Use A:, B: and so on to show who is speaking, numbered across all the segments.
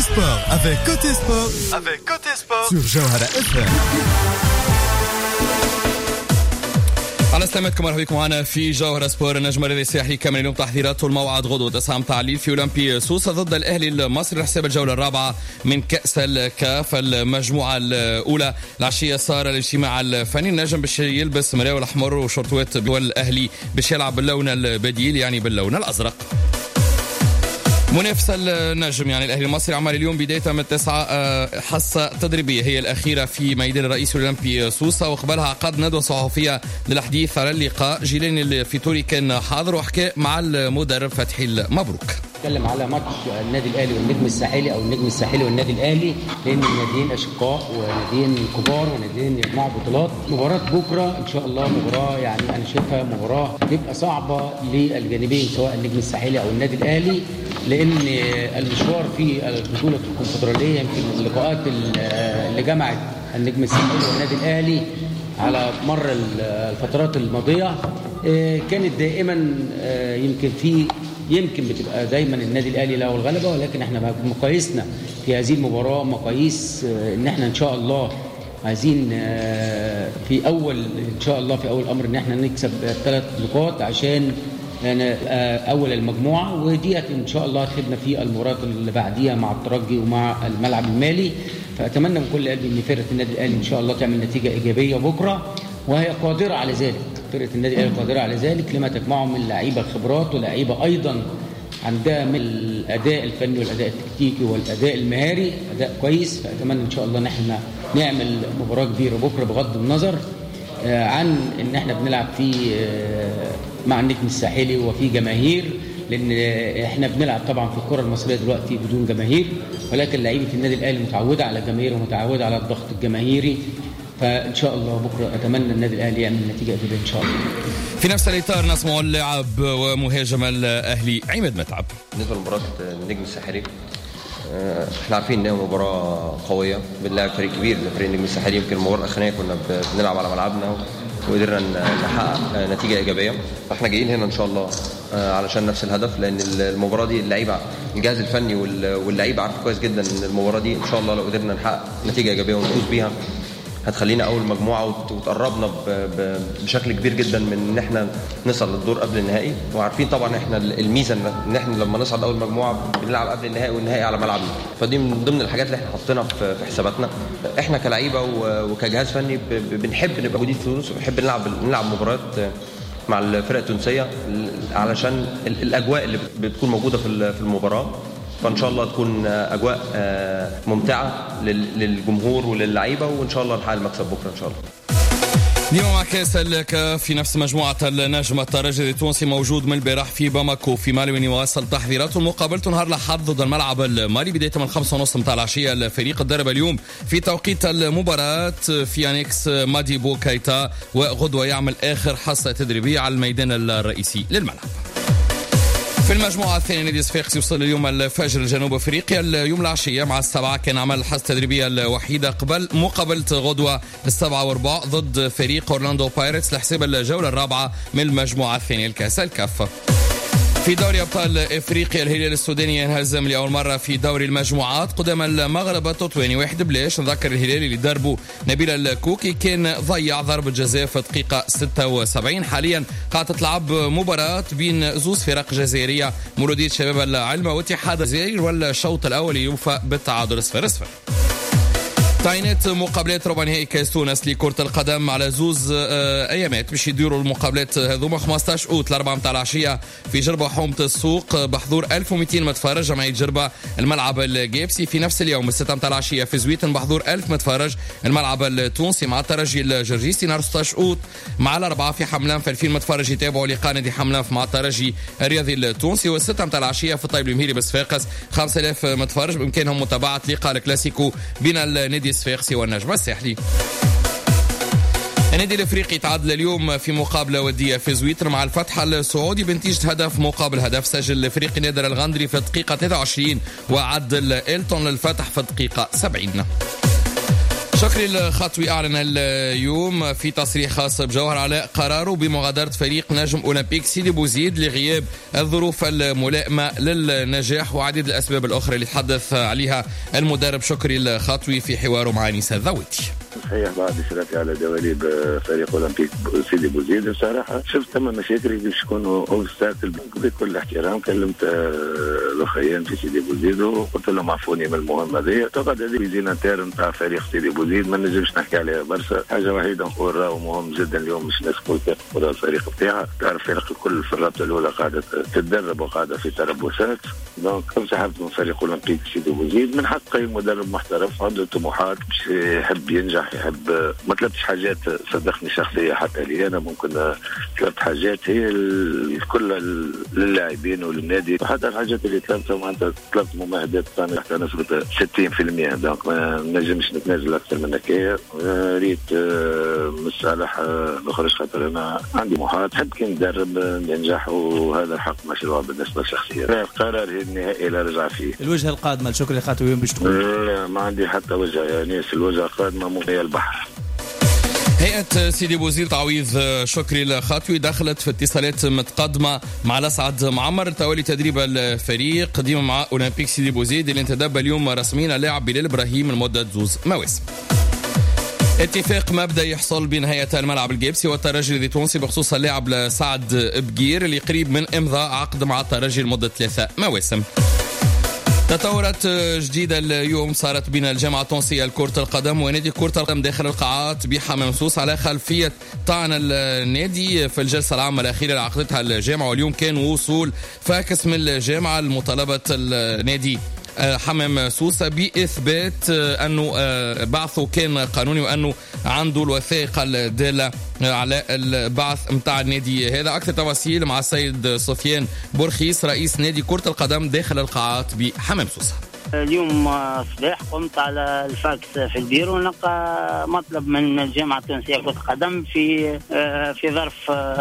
A: sport avec Côté Sport sur Jawhara FM.
B: على سلامتكم، مرحبا بكم معنا في جوهرة سبور. النجم الرياضي الساحلي كامل اليوم تحضيراته الموعد غدوة 9 تعليل في أولمبي سوسة ضد الأهلي المصري لحساب الجولة الرابعة من كأس الكاف المجموعة الأولى. العشية صار الاجتماع الفني، النجم باش يلبس مراوي الأحمر وشورتوات، والأهلي باش يلعب باللون البديل يعني باللون الأزرق. منافس النجم يعني الأهلي المصري عمل اليوم بداية من 9 حصة تدريبية هي الأخيرة في ميدان الرئيس الأولمبي سوسة، وقبلها عقد ندوة صحفية للحديث على اللقاء. جيلاني الفيتوري كان حاضر وحكى مع المدرب فتحي المبروك.
C: نتكلم على ماتش النادي الاهلي والنجم الساحلي او النجم الساحلي والنادي الاهلي، لان الناديين اشقاء وناديين كبار وناديين يجمعوا بطولات. مباراه بكره ان شاء الله مباراه يعني انا شايفها مباراه تبقى صعبه للجانبين سواء النجم الساحلي او النادي الاهلي، لان المشوار في البطوله الكونفدراليه يمكن اللقاءات اللي جمعت النجم الساحلي والنادي الاهلي على مر الفترات الماضيه كانت دائما يمكن بتبقى دايما النادي الاهلي له الغلبه، ولكن احنا مقاييسنا في هذه المباراه مقاييس ان احنا ان شاء الله عايزين في اول امر ان احنا نكسب 3 نقاط عشان يعني اول المجموعه، وديت ان شاء الله تفيدنا في المباراه اللي بعديها مع الترجي ومع الملعب المالي. فاتمنى من كل قلبي ان فرقه النادي الاهلي ان شاء الله تعمل نتيجه ايجابيه بكره، وهي قادره على ذلك. فرقه النادي الاهلي قادره على ذلك لما تجمعه من لعيبه خبرات ولاعيبه ايضا عندها من الاداء الفني والاداء التكتيكي والاداء المهاري اداء كويس. فاتمنى ان شاء الله ان احنا نعمل مباراه كبيره بكره بغض النظر عن ان احنا بنلعب في مع النجم الساحلي وفي جماهير، لان احنا بنلعب طبعا في الكره المصريه دلوقتي بدون جماهير، ولكن لعيبه النادي الاهلي متعوده على الجماهير ومتعوده على الضغط الجماهيري. فان شاء الله بكره اتمنى النادي الاهلي يعمل نتيجه ايجابيه ان شاء الله.
B: في نفس الاطار نسمع اللاعب ومهاجم الاهلي عماد متعب.
D: بالنسبه لمباراه النجم الساحلي احنا عارفين انها مباراه قويه، بنلعب فريق كبير زي فريق النجم الساحلي. يمكن المباراه الاخرانيه كنا بنلعب على ملعبنا وقدرنا نحقق نتيجه ايجابيه، فاحنا جايين هنا ان شاء الله علشان نفس الهدف، لان المباراه دي اللعيبه الجهاز الفني واللعيبه عارف كويس جدا ان المباراه دي ان شاء الله لو قدرنا نحقق نتيجه ايجابيه ونفوز بيها هتخلينا اول مجموعه وتقربنا بشكل كبير جدا من ان احنا نصل للدور قبل النهائي. وعارفين طبعا احنا الميزه ان احنا لما نصعد اول مجموعه بنلعب قبل النهائي والنهائي على ملعبنا، فدي من ضمن الحاجات اللي احنا حاطينها في حساباتنا. احنا كلعيبه وكجهاز فني بنحب نبقى موجودين في تونس وبنحب نلعب مباريات مع الفرق التونسيه علشان الاجواء اللي بتكون موجوده في المباراه، فان شاء الله تكون اجواء ممتعه للجمهور وللعيبه، وان شاء الله نحقق المكسب بكره ان شاء الله.
B: اليوم مع كاس الكاف في نفس مجموعة النجم الترجي التونسي موجود من البارح في باماكو في مالي، وين يواصل تحضيراته. مقابلته نهار الأحد ضد الملعب المالي بداية من 5:30 متاع العشية. الفريق الدرب اليوم في توقيت المباراة في أنيكس ماديبو كايتا، وغدوة يعمل آخر حصة تدريبية على الميدان الرئيسي للملعب. في المجموعة الثانية نادي صفاقسي وصل اليوم الفجر جنوب افريقيا. اليوم العشية مع 7 كان عمل الحصة التدريبية الوحيدة قبل مقابلة غدوة 7:15 ضد فريق اورلاندو بايرتس لحساب الجولة الرابعة من المجموعة الثانية لكأس الكاف. في دوري أبطال إفريقيا الهلال السوداني ينهزم لأول مرة في دوري المجموعات قدام المغرب التطواني 1-0. نذكر الهلال اللي دربه نبيل الكوكي كان ضيع ضربة جزاء في دقيقة 76. حاليا قاعدة تلعب مباراة بين زوز فرق جزائرية، مولودية شباب العلمة واتحاد الجزائر، والشوط الأول يوفى بالتعادل 0-0. تعيينات مقابلات ربع نهائي كاس تونس لكرة القدم على زوز ايامات باش يديروا المقابلات هذوما 15 اوت 4 متاع العشية في جربة حومة السوق بحضور 1200 متفرج جمعية جربة الملعب الجيبسي. في نفس اليوم 6 متاع العشية في زويتن بحضور 1000 متفرج الملعب التونسي مع الترجي الجرجيسي. نهار 16 اوت مع الأربعة في حملان في 2000 متفرج يتابعوا لقاء نادي حملان مع الترجي الرياضي التونسي. و6 متاع العشية في طيب المهيري بصفاقس 5000 متفرج بإمكانهم متابعة لقاء الكلاسيكو بين النادي صفاقسي والنجم الساحلي. النادي الافريقي تعادل اليوم في مقابله وديه في زويتر مع الفتح السعودي بنتيجه هدف مقابل هدف. سجل الافريقي نادر الغندري في الدقيقه 23 وعدل إلتون للفتح في الدقيقه 70. شكري الخطوي أعلن اليوم في تصريح خاص بجوهر على قراره بمغادرة فريق نجم أولمبيك سيدي بوزيد لغياب الظروف الملائمة للنجاح وعديد الأسباب الأخرى اللي تحدث عليها المدرب شكري الخطوي في حواره مع نيسا الذويتي.
E: صحيح بعد إشرافي على دواليب فريق أولمبيك سيدي بوزيد بصراحة شفت ثم مشاكل باش يكونوا أوبستاكل بكل احترام. كلمت الأخيان في سيدي بوزيد وقلت لهم عفوني من المهمة هذه. أعتقد هذه فيزينا انتر نتاع فريق سيدي بوزيد ما نجمش نحكي عليها برشا. حاجة وحيدة نقول راهو مهم جدا اليوم مش الناس الكل تاخذ الفريق بتاعها. تعرف فريق الكل في الرابطة الأولى قاعدة تتدرب وقاعدة في تربصات. دونك انسحبت من فريق أولمبيك سيدي بوزيد من حق أي مدرب محترف عنده طموحات باش يحب ينجح يحب. ما طلبتش حاجات صدقني شخصية حتى لي أنا ممكن طلبت حاجات هي الكل للاعبين وللنادي وحتى الحاجات اللي طلبتها معناتها طلبت ممهدات حتى نسبة 60%. دونك ما نجمش نتنازل أكثر من هكايا. ريت مصالح نخرج خاطر أنا عندي طموحات حب كي ندرب ننجح وهذا حق مشروع بالنسبة للشخصية. القرار النهائي لا رجع فيه.
F: الوجهة القادمة لشكري خاطوي باش تكون؟
E: لا ما عندي حتى وجهة يا ناس. الوجهة القادمة مومية البحر.
B: هيئة سيدي بوزيد تعويض شكري الخطوي دخلت في اتصالات متقدمة مع الأسعد معمر لتولي تدريب الفريق قديما مع أولمبيك سيدي بوزيد اللي انتدب اليوم رسميا اللاعب بلال إبراهيم لمدة 2 مواسم. اتفاق مبدأ يحصل بين هيئة الملعب الجيبسي والترجي التونسي بخصوص اللاعب سعد بقير اللي قريب من إمضاء عقد مع الترجي لمدة 3 مواسم. تطورت جديدة اليوم صارت بين الجامعة التونسية لكرة القدم ونادي كرة القدم داخل القاعات بحمام سوس على خلفية طعن النادي في الجلسة العامة الأخيرة اللي عقدتها الجامعة. واليوم كان وصول فاكس من الجامعة لمطالبة النادي حمام سوسة بإثبات أنه بعثه كان قانوني وأنه عنده الوثائق الدالة على البعث متاع النادي هذا. أكثر تفاصيل مع السيد سفيان بورخيس رئيس نادي كرة القدم داخل القاعات بحمام سوسة.
G: اليوم صباح قمت على الفاكس في البيرو ونلقى مطلب من الجامعة التونسية لكرة القدم في ظرف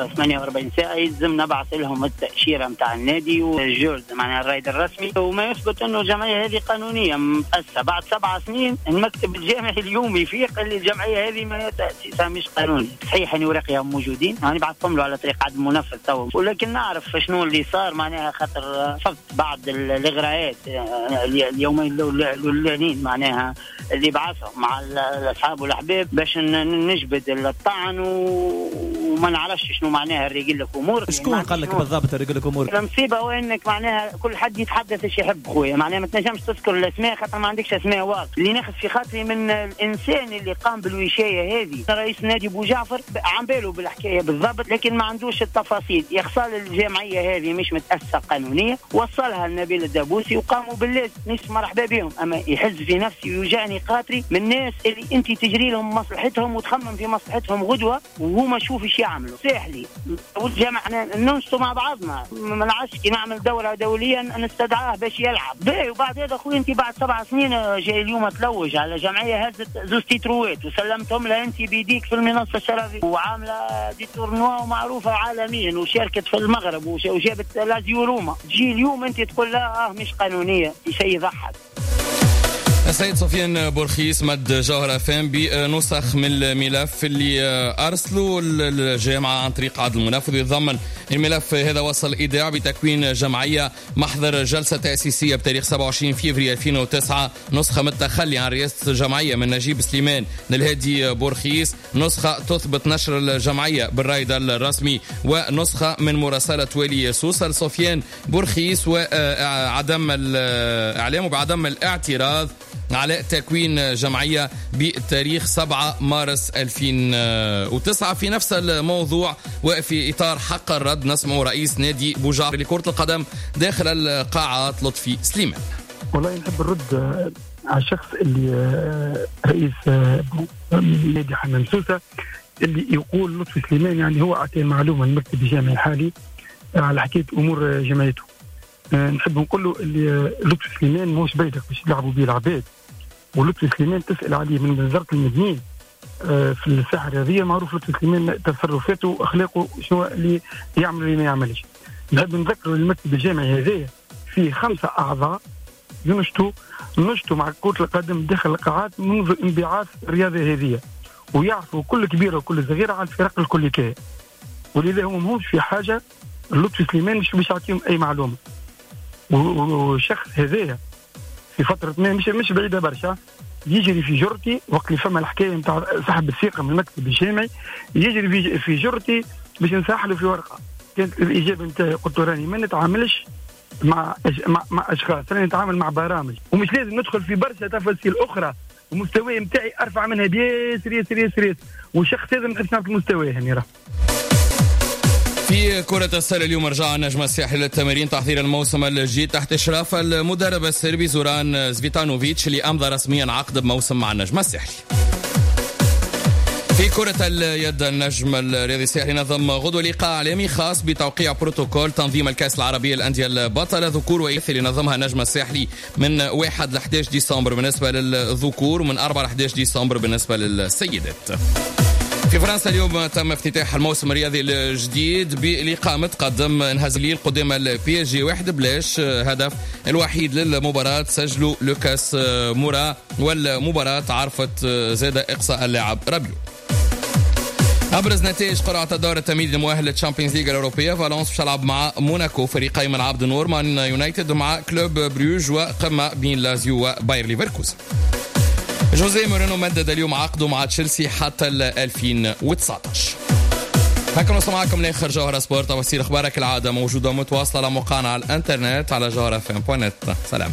G: 48 ساعة يلزم نبعث لهم التأشيرة متاع النادي والجورد معناها الرايد الرسمي وما يثبت أنه الجمعية هذه قانونية مؤسسة. بعد 7 سنين المكتب الجامعي اليوم يفيق اللي الجمعية هذه ما تأسيسها مش قانوني. صحيح أن ورقهم موجودين يعني بعثهم له على طريق عدم منفذ تو ولكن نعرف شنو اللي صار معناها خاطر فقط بعض الإغراءات اليومين الاولانيين معناها اللي بعثهم مع الاصحاب والاحباب باش نجبد الطعن وما نعرفش شنو معناها الرجل لك امور.
F: شكون قال لك بالضبط الرجل لك امور؟
G: المصيبه هو انك معناها كل حد يتحدث ايش يحب خويا معناها ما تنجمش تذكر الاسماء خاطر ما عندكش اسماء واضحه. اللي ناخذ في خاطري من الانسان اللي قام بالوشايه هذه رئيس نادي بو جعفر عم باله بالحكايه بالضبط لكن ما عندوش التفاصيل. يخصال الجمعيه هذه مش متاسسه قانونيه وصلها لنبيل الدبوسي وقاموا باللازم مش مرحبا بهم. اما يحز في نفسي ويوجعني خاطري من الناس اللي انت تجري لهم مصلحتهم وتخمم في مصلحتهم غدوه وهما شوف ايش يعملوا. ساحلي والجماعه ننشطوا مع بعضنا ما نعرفش كي نعمل دوره دوليه نستدعاه باش يلعب باهي. وبعد هذا اخوي انت بعد 7 سنين جاي اليوم تلوج على جمعيه هزت 2 تيتروات وسلمتهم لها انت بيديك في المنصه الشرفيه وعامله دي تورنوا معروفه عالميا وشاركت في المغرب وجابت لازيو روما. تجي اليوم انت تقول لا مش قانونيه. شيء يضحك.
B: السيد سفيان بورخيس مد جوهر أفهم بنسخ من الملف اللي أرسلوا الجامعة عن طريق عدل المنفذ. يتضمن الملف هذا وصل إيداع بتكوين جمعية محضر جلسة تأسيسية بتاريخ 27 فبراير 2009. نسخة من التخلي عن رئاسة الجمعية من نجيب سليمان للهادي بورخيس. نسخة تثبت نشر الجمعية بالرايد الرسمي ونسخة من مراسلة والي سوسة لسفيان بورخيس وعدم الإعلام بعدم الاعتراض على تكوين جمعية بتاريخ 7 مارس 2009. في نفس الموضوع وفي إطار حق الرد نسمع رئيس نادي بوجعفر لكرة القدم داخل القاعات لطفي سليمان.
H: والله نحب الرد على الشخص اللي رئيس نادي حمام سوسة اللي يقول لطفي سليمان يعني هو أعطى معلومة المكتب الجامعي الحالي على حكاية أمور جمعيته. نحب نقول له اللي لطفي سليمان موش بيدك باش يلعبوا بيه العباد. ولطفي سليمان تسأل عليه من وزارة المدنيين في الساحة الرياضية معروف لطفي سليمان تصرفاته وأخلاقه شنو اللي يعمل اللي ما يعملش. نحب نذكر المكتب الجامعي هذا فيه 5 أعضاء ينشطوا مع كرة القدم داخل القاعات منذ انبعاث الرياضة هذه، ويعرفوا كل كبيرة وكل صغيرة على الفرق الكلية، ولذا هم مهمش في حاجة لطفي سليمان مش يعطيهم أي معلومة. والشخص هذايا في فترة ما مش بعيدة برشا يجري في جرتي وقت اللي فما الحكاية نتاع سحب الثقة من المكتب الجامعي، يجري في جرتي باش نسحله في ورقة. كانت الإجابة نتاعي قلت راني ما نتعاملش مع أشخاص، راني نتعامل مع برامج، ومش لازم ندخل في برشا تفاصيل أخرى، المستوى نتاعي أرفع منها بياسر، والشخص هذا ما نقدرش نعرف مستواه هني راه.
B: في كرة السلة اليوم رجع النجم الساحلي للتمارين تحضير الموسم الجديد تحت إشراف المدرب السربي زوران زفيتانوفيتش اللي أمضى رسميا عقد بموسم مع النجم الساحلي. في كرة اليد النجم الرياضي الساحلي نظم غدوة لقاء عالمي خاص بتوقيع بروتوكول تنظيم الكأس العربية للأندية البطلة ذكور وإناث اللي نظمها النجم الساحلي من 1 ل 11 ديسمبر بالنسبة للذكور ومن 4 ل 11 ديسمبر بالنسبة للسيدات. في فرنسا اليوم تم افتتاح الموسم الرياضي الجديد بلقاء متقدم انهز الليل قدام البي اس جي 1-0. هدف الوحيد للمباراة سجله لوكاس مورا، والمباراة عرفت زاد إقصاء اللاعب رابيو. أبرز نتائج قرعة الدور التمهيدي المؤهل للتشامبيونز ليغ الأوروبية، فالونس تلعب مع موناكو، فريقي من عبد النور مان يونايتد مع كلوب بروج، وقمة بين لازيو وباير ليفركوزن. جوزيه مورينو مدد اليوم عقده مع تشيلسي حتى 2019. هكذا نوصل معكم لاخر جوهرة سبورت. تفاصيل اخبارك العادة موجودة متواصلة على موقعنا على الانترنت على جوهرة FM.net. سلام.